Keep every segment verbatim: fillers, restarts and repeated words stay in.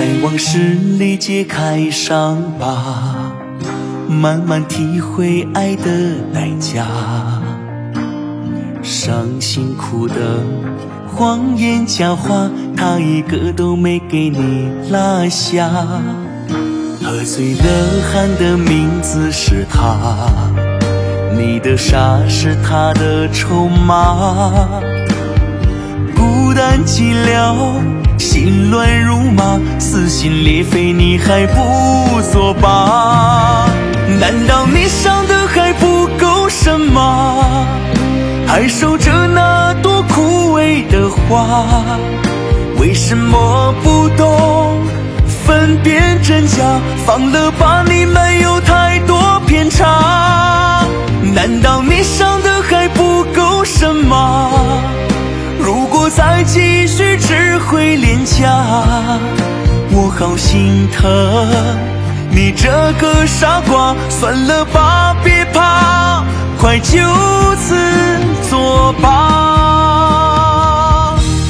往事里揭开伤疤，慢慢体会爱的代价。伤心哭的谎言假话，他一个都没给你落下。喝醉了喊的名字是他，你的傻是他的筹码。孤单寂寥，心乱如麻，撕心裂肺你还不作罢？难道你伤的还不够深吗？还守着那朵枯萎的花，为什么不懂分辨真假？放了吧，你没有太多偏差。难道你伤的还不够深吗？如果再继续只会廉价。我好心疼你这个傻瓜，算了吧，别怕，快就此作罢。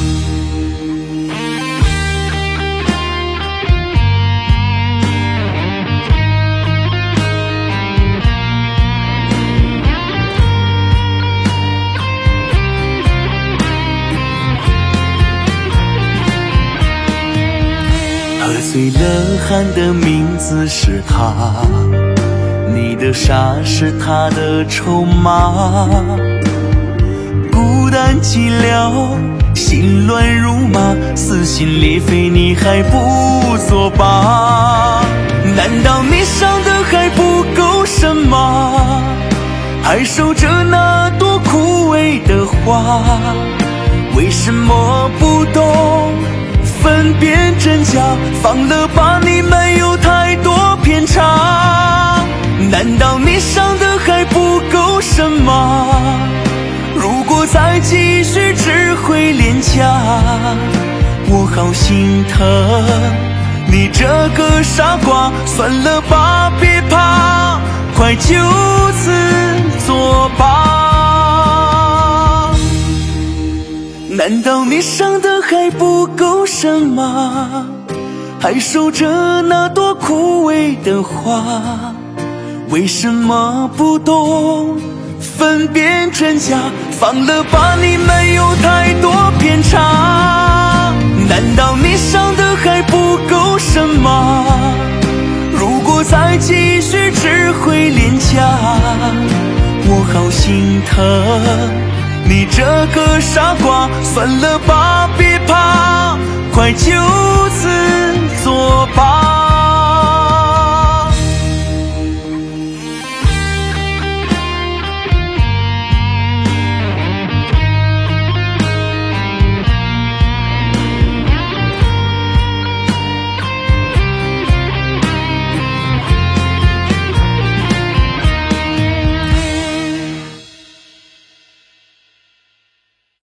喝醉了喊的名字是他，你的傻是他的筹码。孤单寂寥，心乱如麻，撕心裂肺你还不作罢？难道你伤的还不够深吗？还守着那朵枯萎的花，为什么不懂分辨真假？放了吧，你没有太多偏差。难道你伤的还不够深吗？如果再继续只会廉价。我好心疼你这个傻瓜，算了吧，别怕，快就此作罢。难道你伤的还不够深吗？还守着那朵枯萎的花，为什么不懂分辨真假？放了吧，你没有太多偏差。难道你伤的还不够深吗？如果再继续只会廉价。我好心疼你这个傻瓜，算了吧，别怕，快就此作罢。